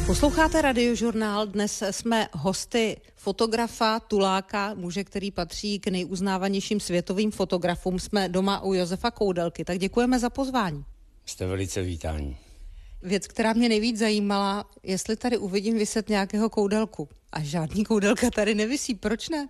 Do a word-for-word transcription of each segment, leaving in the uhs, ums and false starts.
Posloucháte Radiožurnál, dnes jsme hosty fotografa, tuláka, muže, který patří k nejuznávanějším světovým fotografům. Jsme doma u Josefa Koudelky, tak děkujeme za pozvání. Jste velice vítáni. Věc, která mě nejvíc zajímala, jestli tady uvidím viset nějakého Koudelku. A žádný Koudelka tady nevisí, proč ne?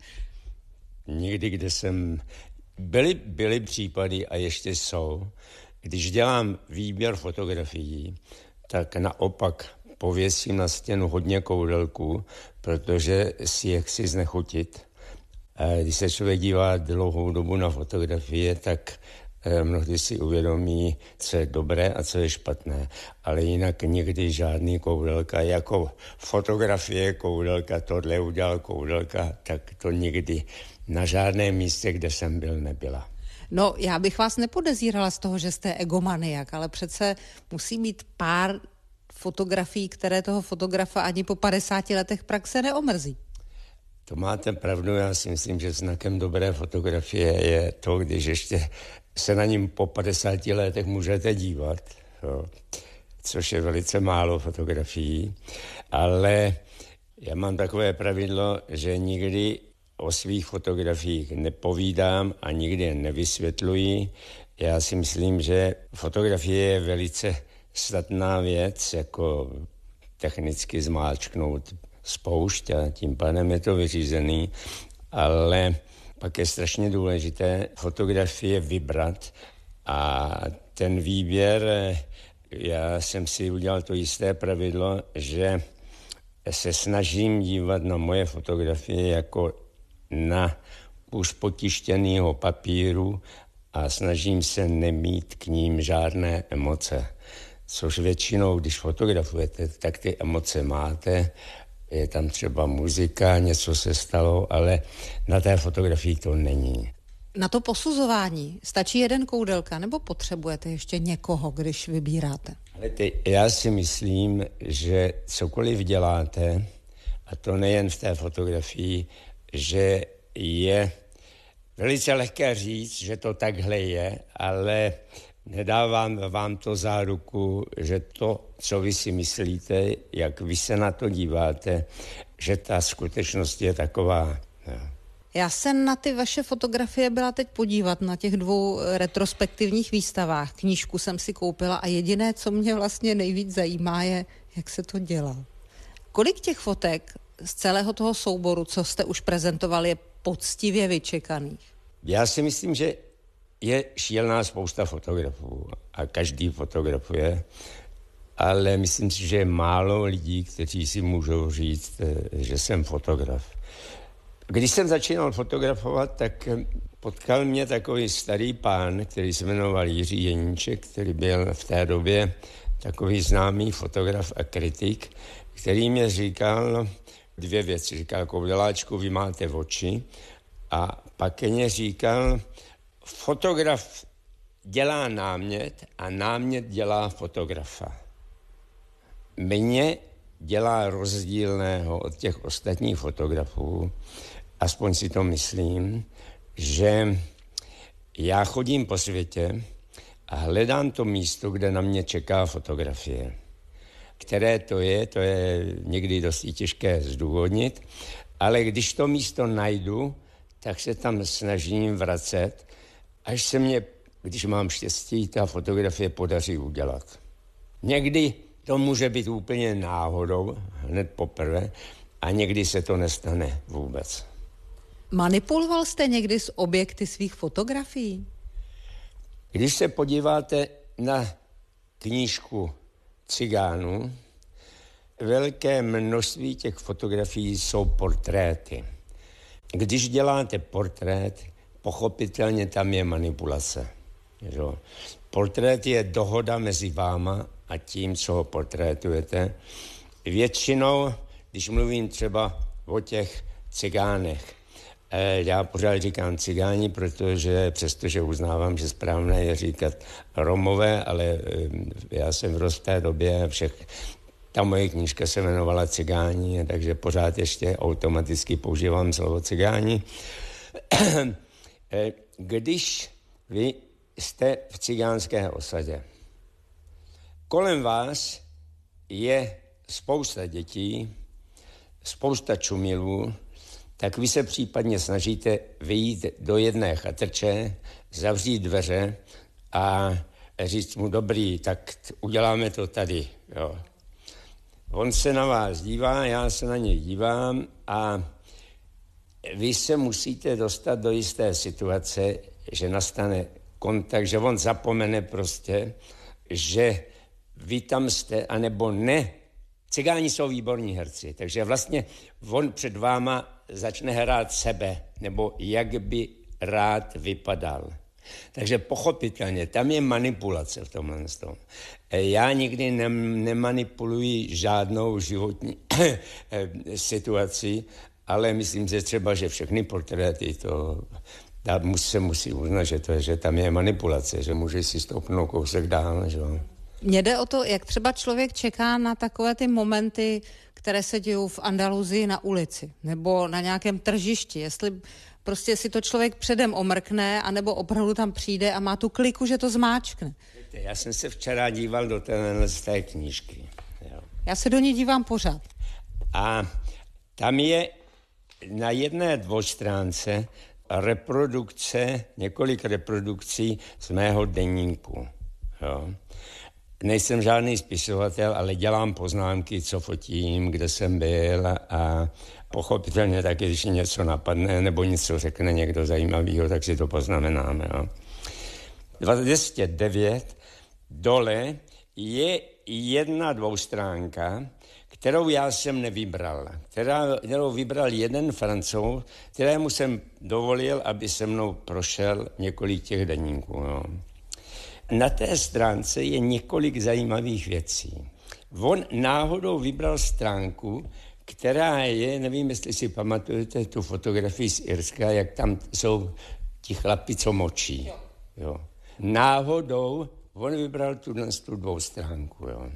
Nikdy, kde jsem... Byly, byly případy a ještě jsou, když dělám výběr fotografií, tak naopak pověsím na stěnu hodně Koudelků, protože si je chci znechutit. A když se člověk dívá dlouhou dobu na fotografie, tak mnohdy si uvědomí, co je dobré a co je špatné. Ale jinak nikdy žádný Koudelka, jako fotografie Koudelka, tohle udělal Koudelka, tak to nikdy na žádném místě, kde jsem byl, nebyla. No, já bych vás nepodezírala z toho, že jste egomaniak, ale přece musí mít pár fotografií, které toho fotografa ani po padesáti letech praxe neomrzí. To máte pravdu, já si myslím, že znakem dobré fotografie je to, když ještě se na ním po padesáti letech můžete dívat, jo, což je velice málo fotografií, ale já mám takové pravidlo, že nikdy o svých fotografiích nepovídám a nikdy je nevysvětluji. Já si myslím, že fotografie je velice statná věc, jako technicky zmáčknout spoušť a tím pádem je to vyřízený, ale pak je strašně důležité fotografie vybrat a ten výběr, já jsem si udělal to jisté pravidlo, že se snažím dívat na moje fotografie jako na už potištěnýho papíru a snažím se nemít k ním žádné emoce. Což většinou, když fotografujete, tak ty emoce máte, je tam třeba muzika, něco se stalo, ale na té fotografii to není. Na to posuzování stačí jeden Koudelka, nebo potřebujete ještě někoho, když vybíráte? Ale ty, já si myslím, že cokoliv děláte, a to nejen v té fotografii, že je velice lehké říct, že to takhle je, ale nedávám vám to záruku, že to, co vy si myslíte, jak vy se na to díváte, že ta skutečnost je taková. Já se na ty vaše fotografie byla teď podívat na těch dvou retrospektivních výstavách. Knížku jsem si koupila a jediné, co mě vlastně nejvíc zajímá, je, jak se to dělá. Kolik těch fotek z celého toho souboru, co jste už prezentovali, je poctivě vyčekaných? Já si myslím, že je šílená spousta fotografů a každý fotografuje, ale myslím si, že je málo lidí, kteří si můžou říct, že jsem fotograf. Když jsem začínal fotografovat, tak potkal mě takový starý pán, který se jmenoval Jiří Jeníček, který byl v té době takový známý fotograf a kritik, který mě říkal dvě věci. Říkal, Koudeláčku, vy máte oči, a pak mě říkal, fotograf dělá námět a námět dělá fotografa. Mě dělá rozdílného od těch ostatních fotografů, aspoň si to myslím, že já chodím po světě a hledám to místo, kde na mě čeká fotografie. Které to je, to je někdy dosti těžké zdůvodnit, ale když to místo najdu, tak se tam snažím vracet, až se mě, když mám štěstí, ta fotografie podaří udělat. Někdy to může být úplně náhodou, hned poprvé, a někdy se to nestane vůbec. Manipuloval jste někdy s objekty svých fotografií? Když se podíváte na knížku Cigánů, velké množství těch fotografií jsou portréty. Když děláte portrét, pochopitelně tam je manipulace. Jo. Portrét je dohoda mezi váma a tím, co ho portrétujete. Většinou, když mluvím třeba o těch cigánech, já pořád říkám cigáni, protože přestože uznávám, že správné je říkat Romové, ale já jsem v té době všech, ta moje knížka se jmenovala Cigáni, takže pořád ještě automaticky používám slovo cigáni. Když vy jste v cigánské osadě, kolem vás je spousta dětí, spousta čumilů, tak vy se případně snažíte vyjít do jedné chatrče, zavřít dveře a říct mu, dobrý, tak uděláme to tady. Jo. On se na vás dívá, já se na něj dívám a vy se musíte dostat do jisté situace, že nastane kontakt, že on zapomene prostě, že vy tam jste, anebo ne. Cigáni jsou výborní herci, takže vlastně on před váma začne hrát sebe, nebo jak by rád vypadal. Takže pochopitelně, tam je manipulace v tomhle tom. Já nikdy ne, nemanipuluji žádnou životní situaci, ale myslím si třeba, že všechny portréty to tam se musí uznat, že, to, že tam je manipulace, že může si stoupnout kousek dál. Že? Mně jde o to, jak třeba člověk čeká na takové ty momenty, které se dějou v Andaluzii na ulici nebo na nějakém tržišti. Jestli prostě si to člověk předem omrkne, anebo opravdu tam přijde a má tu kliku, že to zmáčkne. Já jsem se včera díval do té, z té knížky. Jo. Já se do ní dívám pořád. A tam je na jedné dvoustránce reprodukce, několik reprodukcí z mého deníku. Jo. Nejsem žádný spisovatel, ale dělám poznámky, co fotím, kde jsem byl a pochopitelně taky, když něco napadne nebo něco řekne někdo zajímavého, tak si to poznamenáme. Jo. dvě stě devět dole je jedna dvoustránka, kterou já jsem nevybral, která, kterou vybral jeden Francouz, kterému jsem dovolil, aby se mnou prošel několik těch deníků. Jo. Na té stránce je několik zajímavých věcí. On náhodou vybral stránku, která je, nevím, jestli si pamatujete tu fotografii z Irska, jak tam jsou ti chlapi, co močí. Jo. Náhodou on vybral tuhle tu dvoustránku. Jo.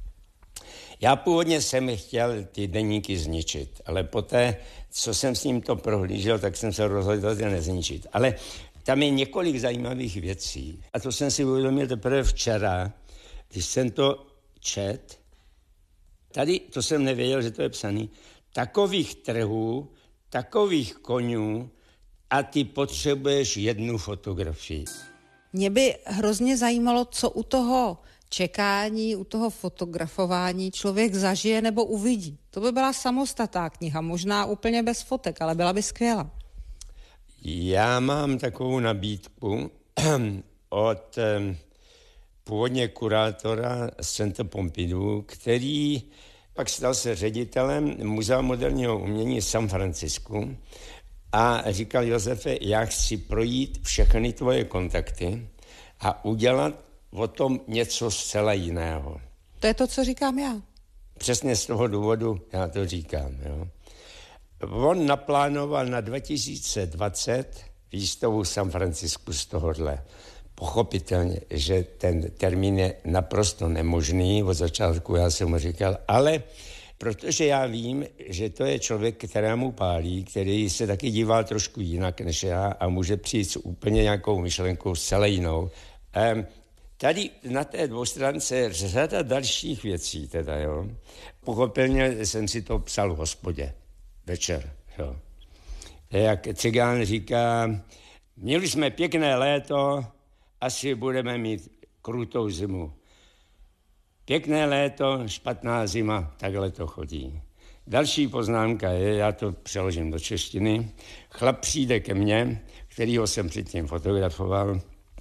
Já původně jsem chtěl ty deníky zničit, ale poté, co jsem s ním to prohlížel, tak jsem se rozhodl to nezničit. Ale tam je několik zajímavých věcí. A to jsem si uvědomil teprve včera, když jsem to čet. Tady, to jsem nevěděl, že to je psaný, takových trhů, takových konňů a ty potřebuješ jednu fotografii. Mě by hrozně zajímalo, co u toho čekání, u toho fotografování člověk zažije nebo uvidí. To by byla samostatná kniha, možná úplně bez fotek, ale byla by skvělá. Já mám takovou nabídku od původně kurátora z Centra Pompidou, který pak stal se ředitelem Muzea moderního umění v San Francisku a říkal: Josefe, já chci projít všechny tvoje kontakty a udělat o tom něco zcela jiného. To je to, co říkám já. Přesně z toho důvodu já to říkám. Jo. On naplánoval na dva tisíce dvacet výstavu v San Francisku z tohohle. Pochopitelně, že ten termín je naprosto nemožný, od začátku já jsem mu říkal, ale protože já vím, že to je člověk, kterému pálí, který se taky dívá trošku jinak než já a může přijít s úplně nějakou myšlenkou zcela jinou. Um, Tady na té dvoustránce je řada dalších věcí, teda, jo. Pochopitelně jsem si to psal v hospodě večer, jo. Jak Cigán říká, měli jsme pěkné léto, asi budeme mít krutou zimu. Pěkné léto, špatná zima, takhle to chodí. Další poznámka je, já to přeložím do češtiny, chlap přijde ke mně, kterýho jsem předtím fotografoval,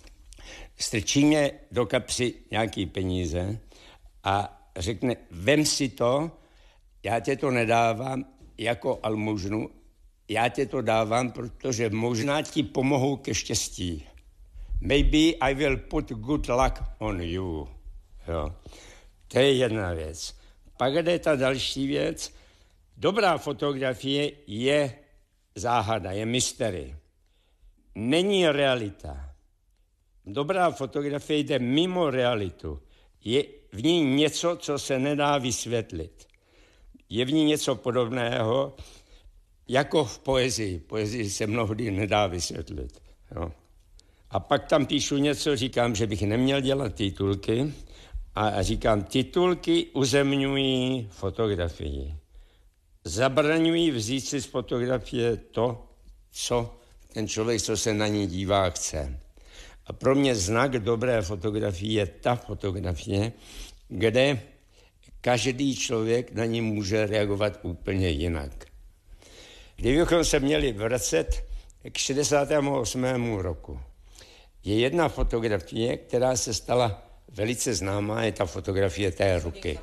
strčí mě do kapsy nějaký peníze a řekne, vem si to, já tě to nedávám jako almužnu, já tě to dávám, protože možná ti pomohou ke štěstí. Maybe I will put good luck on you. Jo. To je jedna věc. Pak jde ta další věc. Dobrá fotografie je záhada, je mystery. Není realita. Dobrá fotografie jde mimo realitu. Je v ní něco, co se nedá vysvětlit. Je v ní něco podobného, jako v poezii. Poezii se mnohdy nedá vysvětlit. Jo. A pak tam píšu něco, říkám, že bych neměl dělat titulky, A říkám, titulky uzemňují fotografii. Zabraňují vzít si z fotografie to, co ten člověk, co se na ní dívá, chce. A pro mě znak dobré fotografie je ta fotografie, kde každý člověk na ní může reagovat úplně jinak. Kdybychom se měli vracet k šedesátému osmému roku, je jedna fotografie, která se stala velice známá, je ta fotografie té ruky.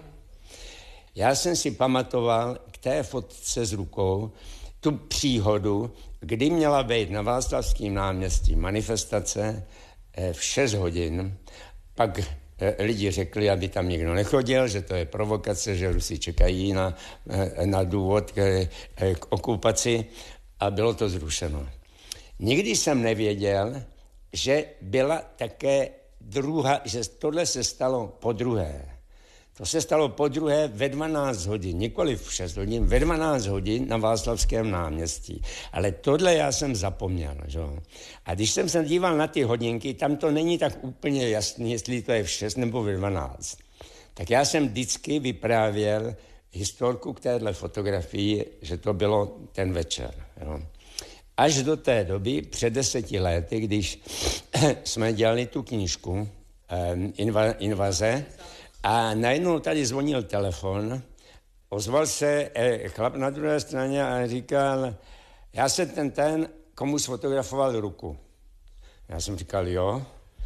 Já jsem si pamatoval k té fotce s rukou tu příhodu, kdy měla být na Václavském náměstí manifestace v šest hodin, pak lidi řekli, aby tam nikdo nechodil, že to je provokace, že Rusi čekají na, na důvod k, k okupaci a bylo to zrušeno. Nikdy jsem nevěděl, že byla také druhá, že tohle se stalo po druhé. To se stalo po druhé ve dvanáct hodin, nikoli v šest hodin, ve dvanáct hodin na Václavském náměstí. Ale tohle já jsem zapomněl. Že? A když jsem se díval na ty hodinky, tam to není tak úplně jasný, jestli to je v šest nebo ve dvanáct. Tak já jsem vždycky vyprávěl historku k téhle fotografii, že to bylo ten večer. Jo? Až do té doby, před deseti lety, když jsme dělali tu knížku Inva, Invaze, a najednou tady zvonil telefon, ozval se chlap na druhé straně a říkal, já jsem ten ten, komu sfotografoval ruku. Já jsem říkal, jo.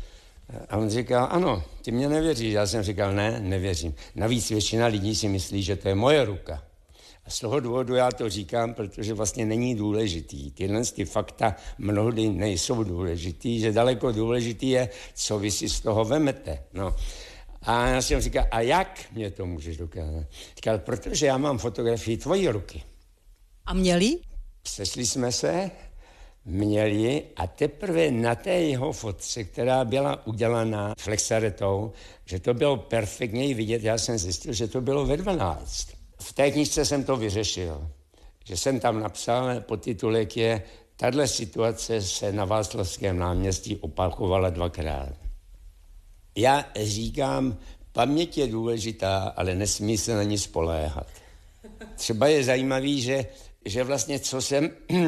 A on říkal, ano, ty mě nevěříš. Já jsem říkal, ne, nevěřím. Navíc většina lidí si myslí, že to je moje ruka. A z toho důvodu já to říkám, protože vlastně není důležitý. Tyhle ty fakta mnohdy nejsou důležitý, že daleko důležitý je, co vy si z toho vemete. No. A já jsem říkal, a jak mě to můžeš dokázat? Říkal, protože já mám fotografii tvojí ruky. A měli? Sešli jsme se, měli a teprve na té jeho fotce, která byla udělaná flexaretou, že to bylo perfektně vidět, já jsem zjistil, že to bylo ve dvanáct. V té knížce jsem to vyřešil, že jsem tam napsal, podtitulek je, tahle situace se na Václavském náměstí opakovala dvakrát. Já říkám, paměť je důležitá, ale nesmí se na ní spoléhat. Třeba je zajímavý, že, že vlastně, co jsem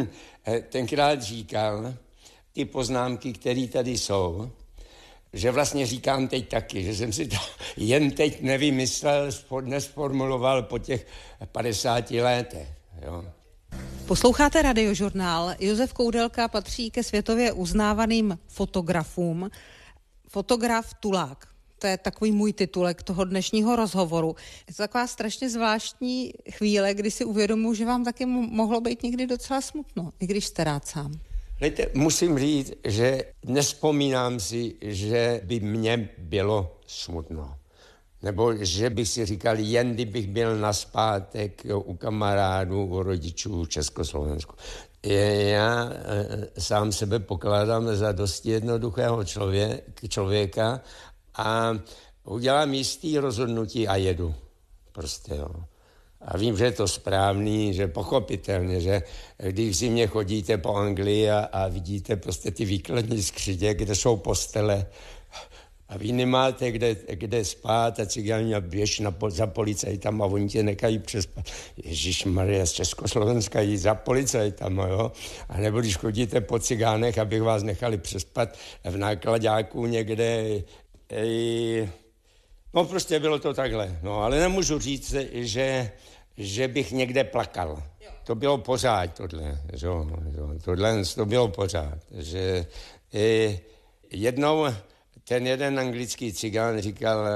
tenkrát říkal, ty poznámky, které tady jsou, že vlastně říkám teď taky, že jsem si to jen teď nevymyslel, nesformuloval po těch padesáti letech. Jo. Posloucháte Radiožurnál. Josef Koudelka patří ke světově uznávaným fotografům. Fotograf Tulák. To je takový můj titulek toho dnešního rozhovoru. Je to taková strašně zvláštní chvíle, kdy si uvědomuji, že vám taky mohlo být někdy docela smutno, i když jste rád sám. Lejte, musím říct, že nespomínám si, že by mně bylo smutno. Nebo že bych si říkal, jen kdybych byl nazpátek u kamarádů, u rodičů v Československu. Já e, sám sebe pokládám za dosti jednoduchého člověk, člověka a udělám jistý rozhodnutí a jedu. Prostě, jo. A vím, že je to správný, že pochopitelně, že když si mě chodíte po Anglii a, a vidíte prostě ty výkladní skříně, kde jsou postele, a vy nemáte kde, kde spát a cigáni a běž na, za policajtama a oni tě nekají přespat. Ježišmarja, z Československa jít za policajtama, jo? A nebo když chodíte po cigánech, abych vás nechali přespat v nákladáku někde. Ej, no prostě bylo to takhle. No ale nemůžu říct, že, že bych někde plakal. To bylo pořád tohle. Jo, jo, tohle to bylo pořád. Že ej, jednou ten jeden anglický cigán říkal,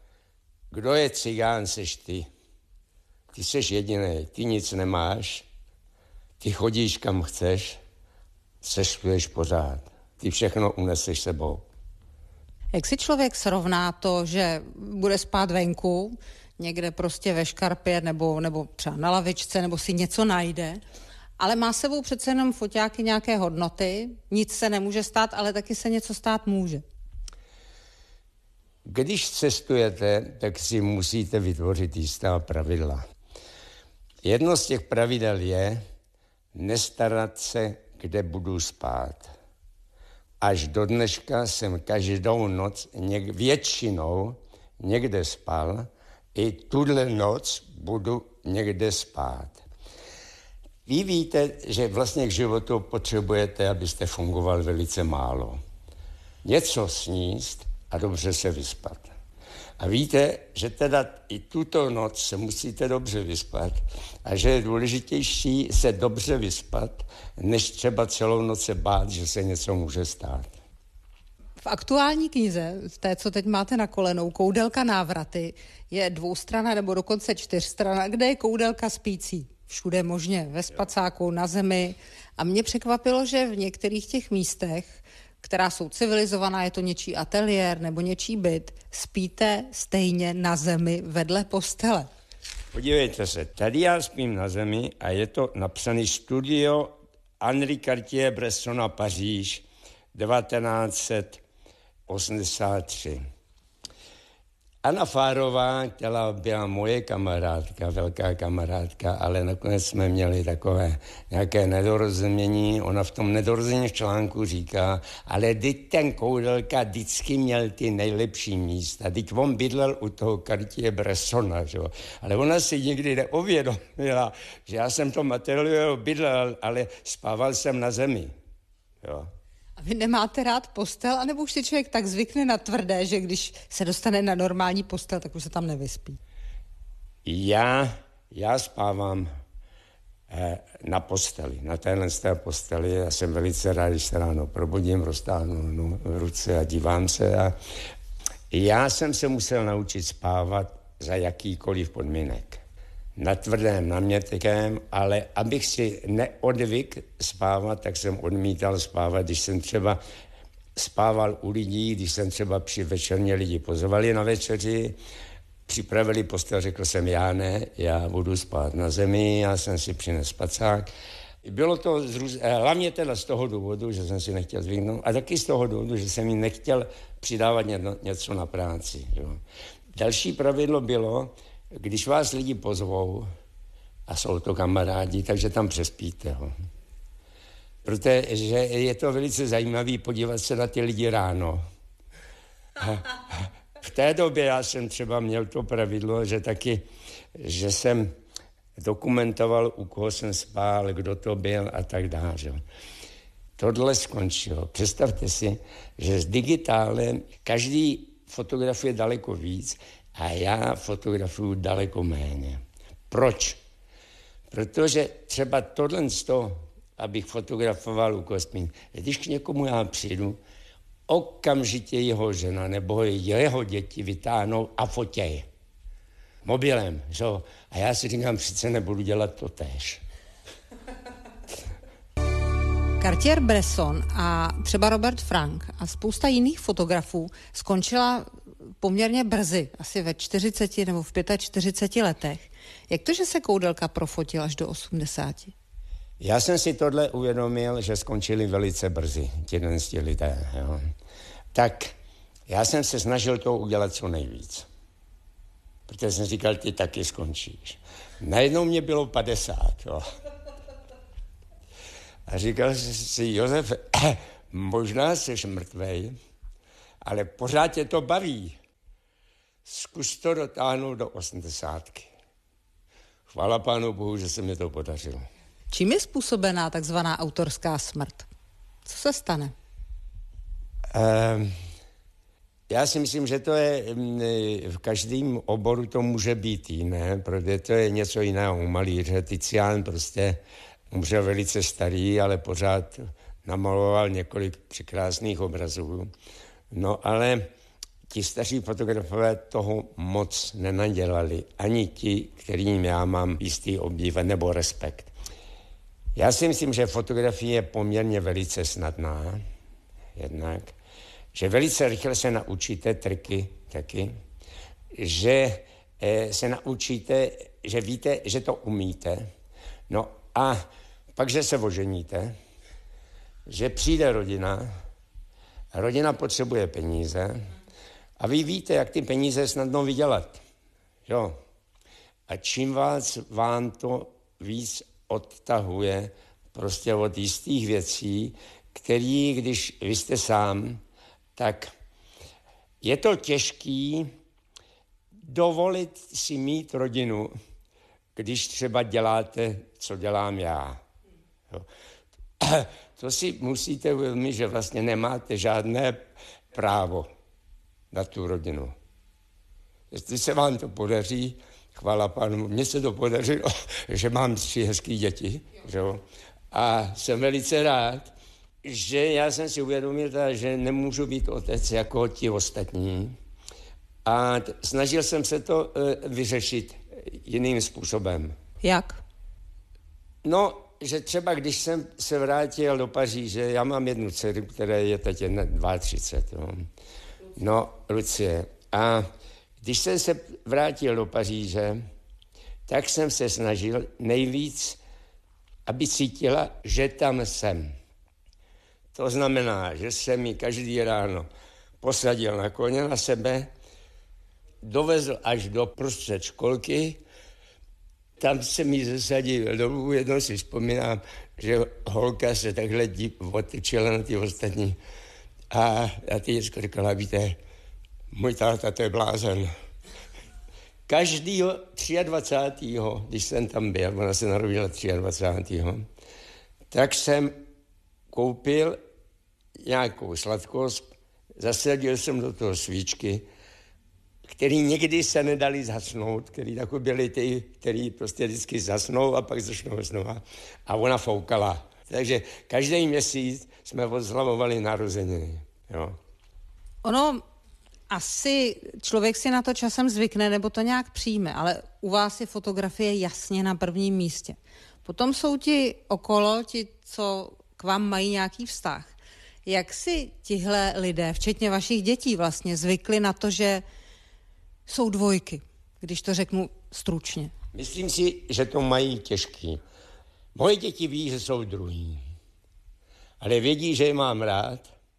kdo je cigán, seš ty. Ty seš jediný, ty nic nemáš, ty chodíš kam chceš, seš pořád. Ty všechno uneseš sebou. Jak si člověk srovná to, že bude spát venku, někde prostě ve škarpě nebo, nebo třeba na lavičce, nebo si něco najde, ale má sebou přece jenom foťáky nějaké hodnoty, nic se nemůže stát, ale taky se něco stát může. Když cestujete, tak si musíte vytvořit jistá pravidla. Jedno z těch pravidel je nestarat se, kde budu spát. Až do dneška jsem každou noc něk, většinou někde spal, i tuhle noc budu někde spát. Vy víte, že vlastně k životu potřebujete, abyste fungoval velice málo. Něco sníst a dobře se vyspat. A víte, že teda i tuto noc se musíte dobře vyspat a že je důležitější se dobře vyspat, než třeba celou noc se bát, že se něco může stát. V aktuální knize, v té, co teď máte na kolenou, Koudelka návraty, je dvoustrana nebo dokonce čtyřstrana, kde je Koudelka spící. Všude možně, ve spacáku, na zemi. A mě překvapilo, že v některých těch místech, která jsou civilizovaná, je to něčí ateliér nebo něčí byt, spíte stejně na zemi vedle postele. Podívejte se, tady já spím na zemi a je to napsané studio Henri Cartier-Bressona Paříž devatenáct set osmdesát tři. Anna Fárová, která byla moje kamarádka, velká kamarádka, ale nakonec jsme měli takové nějaké nedorozumění. Ona v tom nedorozumění článku říká, ale teď ten Koudelka vždycky měl ty nejlepší místa. Teď on bydlel u toho Cartier-Bressona, že? Ale ona si nikdy neuvědomila, že já jsem to materiálu bydlel, ale spával jsem na zemi. Jo. A vy nemáte rád postel, anebo už si člověk tak zvykne na tvrdé, že když se dostane na normální postel, tak už se tam nevyspí? Já, já spávám eh, na posteli, na téhle té posteli. Já jsem velice rád, když se ráno probudím, roztáhnu no, ruce a dívám se. A já jsem se musel naučit spávat za jakýkoliv podmínek. Na tvrdém, na měkkém, ale abych si neodvyk spávat, tak jsem odmítal spávat, když jsem třeba spával u lidí, když jsem třeba při večerně lidi pozvali na večeři, připravili postel, řekl jsem já ne, já budu spát na zemi, já jsem si přinesl spacák. Bylo to zrůz... hlavně teda z toho důvodu, že jsem si nechtěl zvyknout a taky z toho důvodu, že jsem mi nechtěl přidávat něco na práci. Jo. Další pravidlo bylo, když vás lidi pozvou a jsou to kamarádi, takže tam přespíte. Ho. Protože je to velice zajímavé podívat se na ty lidi ráno. A v té době já jsem třeba měl to pravidlo, že taky, že jsem dokumentoval, u koho jsem spál, kdo to byl a tak dále. Tohle skončilo. Představte si, že s digitálem každý fotografuje daleko víc, a já fotografuju daleko méně. Proč? Protože třeba tohle z toho, abych fotografoval u kostmín, když k někomu já přijdu, okamžitě jeho žena nebo jeho děti vytáhnou a fotěj. Mobilem, že? A já si říkám, přece nebudu dělat to též. Cartier-Bresson a třeba Robert Frank a spousta jiných fotografů skončila poměrně brzy, asi ve čtyřiceti nebo v čtyřiceti pěti letech. Jak to, že se Koudelka profotil až do osmdesáti? Já jsem si tohle uvědomil, že skončili velice brzy, jeden z těch lidé. Jo. Tak já jsem se snažil to udělat co nejvíc. Protože jsem říkal, ty taky skončíš. Najednou mě bylo padesát. Jo. A říkal si, Josef, možná jsi mrtvej, ale pořád tě to baví. Zkus to dotáhnout do osmdesátky. Chvála Pánu Bohu, že se mi to podařilo. Čím je způsobená takzvaná autorská smrt? Co se stane? Um, já si myslím, že to je, v každém oboru to může být jiné, protože to je něco jiného u malíře. Tizian prostě umřel velice starý, ale pořád namaloval několik překrásných obrazů. No ale ti staří fotografové toho moc nenadělali. Ani ti, kterým já mám jistý obdiv nebo respekt. Já si myslím, že fotografie je poměrně velice snadná. Jednak. Že velice rychle se naučíte triky taky. Že eh, se naučíte, že víte, že to umíte. No a pak, že se oženíte. Že přijde rodina. Rodina potřebuje peníze a vy víte, jak ty peníze snadno vydělat. Jo. A čím vás vám to víc odtahuje prostě od jistých věcí, který, když vy jste sám, tak je to těžký dovolit si mít rodinu, když třeba děláte, co dělám já. Jo. To si musíte uvědomit, že vlastně nemáte žádné právo na tu rodinu. Jestli se vám to podaří, chvála Pánu, mně se to podařilo, že mám tři hezký děti, jo. A jsem velice rád, že já jsem si uvědomil, že nemůžu být otec jako ti ostatní. A t- snažil jsem se to e, vyřešit jiným způsobem. Jak? No, že třeba když jsem se vrátil do Paříže, já mám jednu dceru, která je teď třicet dva. No, no Lucie. A když jsem se vrátil do Paříže, tak jsem se snažil nejvíc, aby cítila, že tam jsem. To znamená, že jsem ji každý ráno posadil na koně na sebe, dovezl až do prostřed školky, tam jsem ji zasadil dolů, jednou si vzpomínám, že holka se takhle otočila na ty ostatní. A já ty děcko říkala, víte, můj táta, to je blázen. Každýho dvacátého třetího, když jsem tam byl, ona se narodila dvacátého třetího, tak jsem koupil nějakou sladkost, zasadil jsem do toho svíčky, který někdy se nedali zasnout, který takové byly ty, který prostě vždycky zasnou a pak začnou znova. A ona foukala. Takže každý měsíc jsme oslavovali narozeniny. Jo. Ono asi člověk si na to časem zvykne, nebo to nějak přijme, ale u vás je fotografie jasně na prvním místě. Potom jsou ti okolo, ti, co k vám mají nějaký vztah. Jak si tihle lidé, včetně vašich dětí vlastně, zvykli na to, že jsou dvojky, když to řeknu stručně? Myslím si, že to mají těžký. Moje děti ví, že jsou druhý, ale vědí, že je mám rád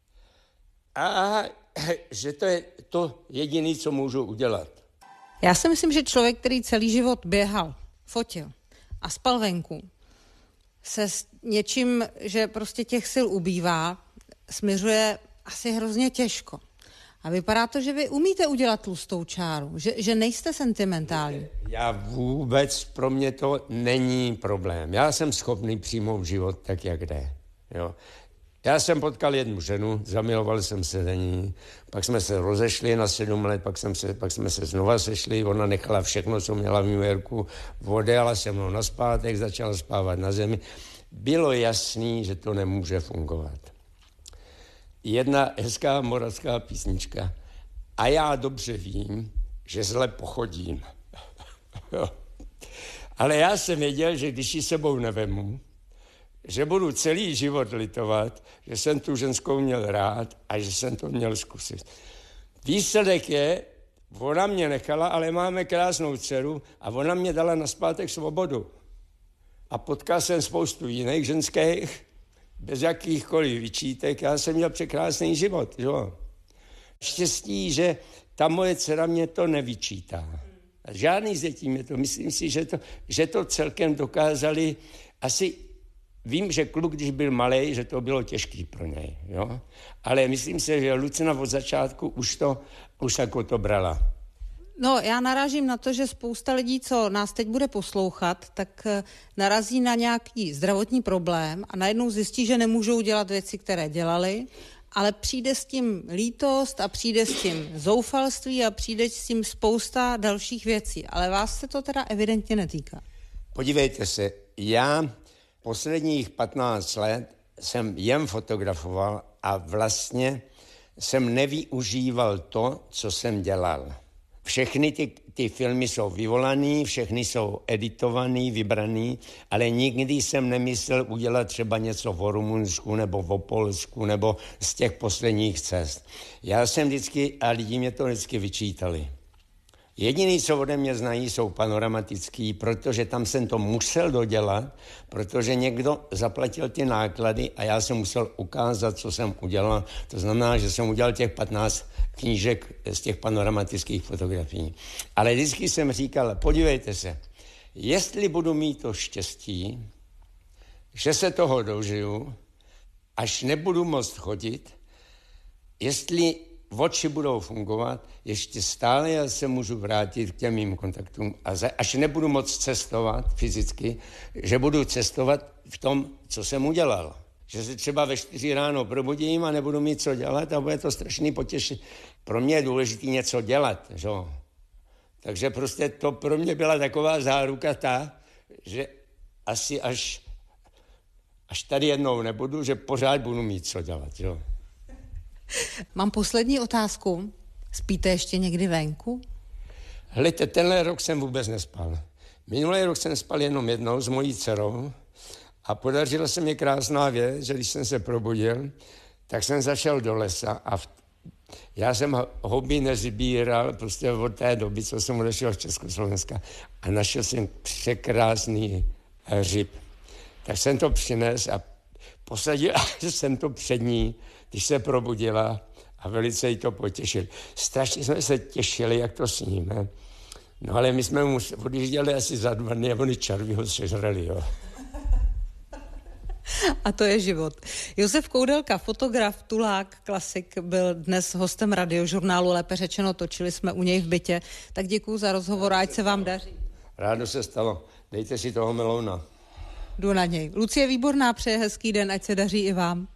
a že to je to jediné, co můžu udělat. Já si myslím, že člověk, který celý život běhal, fotil a spal venku, se s něčím, že prostě těch sil ubývá, směřuje asi hrozně těžko. A vypadá to, že vy umíte udělat tlustou čáru, že, že nejste sentimentální. Já vůbec, pro mě to není problém. Já jsem schopný přijmout život tak, jak jde. Jo. Já jsem potkal jednu ženu, zamiloval jsem se za ní, pak jsme se rozešli na sedm let, pak, jsem se, pak jsme se znova sešli, ona nechala všechno, co měla v New Yorku, odjela se mnou nazpátek, začala spávat na zemi. Bylo jasný, že to nemůže fungovat. Jedna hezká moravská písnička. A já dobře vím, že zle pochodím. Ale já jsem věděl, že když ji sebou nevemu, že budu celý život litovat, že jsem tu ženskou měl rád a že jsem to měl zkusit. Výsledek je, ona mě nechala, ale máme krásnou dceru a ona mě dala nazpátek svobodu. A potkal jsem spoustu jiných ženských, bez jakýchkoliv vyčítek, já jsem měl překrásný život, jo. Štěstí, že ta moje dcera mě to nevyčítá. Žádný z dětí mě to, myslím si, že to, že to celkem dokázali, asi vím, že kluk, když byl malej, že to bylo těžký pro něj, jo. Ale myslím si, že Lucina od začátku už to, už jako to brala. No, já narážím na to, že spousta lidí, co nás teď bude poslouchat, tak narazí na nějaký zdravotní problém a najednou zjistí, že nemůžou dělat věci, které dělali, ale přijde s tím lítost a přijde s tím zoufalství a přijde s tím spousta dalších věcí. Ale vás se to teda evidentně netýká. Podívejte se, já posledních patnáct let jsem jen fotografoval a vlastně jsem nevyužíval to, co jsem dělal. Všechny ty, ty filmy jsou vyvolaný, všechny jsou editovaný, vybraný, ale nikdy jsem nemyslel udělat třeba něco o Rumunsku nebo o Polsku nebo z těch posledních cest. Já jsem vždycky, a lidi mě to vždycky vyčítali. Jediný, co ode mě znají, jsou panoramatický, protože tam jsem to musel dodělat, protože někdo zaplatil ty náklady a já jsem musel ukázat, co jsem udělal. To znamená, že jsem udělal těch patnáct knížek z těch panoramatických fotografií. Ale vždycky jsem říkal, podívejte se, jestli budu mít to štěstí, že se toho dožiju, až nebudu moct chodit, jestli oči budou fungovat, ještě stále já se můžu vrátit k těm mým kontaktům a za, až nebudu moc cestovat fyzicky, že budu cestovat v tom, co jsem udělal. Že se třeba ve čtyři ráno probudím a nebudu mít co dělat a bude to strašný potěšení. Pro mě je důležité něco dělat, že? Takže prostě to pro mě byla taková záruka ta, že asi až, až tady jednou nebudu, že pořád budu mít co dělat, že? Mám poslední otázku. Spíte ještě někdy venku? Hlejte, tenhle rok jsem vůbec nespal. Minulý rok jsem spal jenom jednou s mojí dcerou a podařila se mi krásná věc, že když jsem se probudil, tak jsem zašel do lesa a v... já jsem hobby nezbíral prostě od té doby, co jsem odešel z Československa a našel jsem překrásný hřib. Tak jsem to přines a posadil jsem to před ní, když se probudila a velice jí to potěšil. Strašně jsme se těšili, jak to sníme. No ale my jsme mu odjížděli asi za dva dny a oni červí ho sežrali, jo. A to je život. Josef Koudelka, fotograf, tulák, klasik, byl dnes hostem radiožurnálu, lépe řečeno, točili jsme u něj v bytě. Tak děkuju za rozhovor, ať se vám daří. Rádo se stalo. Dejte si toho melouna. Jdu na něj. Lucie Výborná přeje hezký den, ať se daří i vám.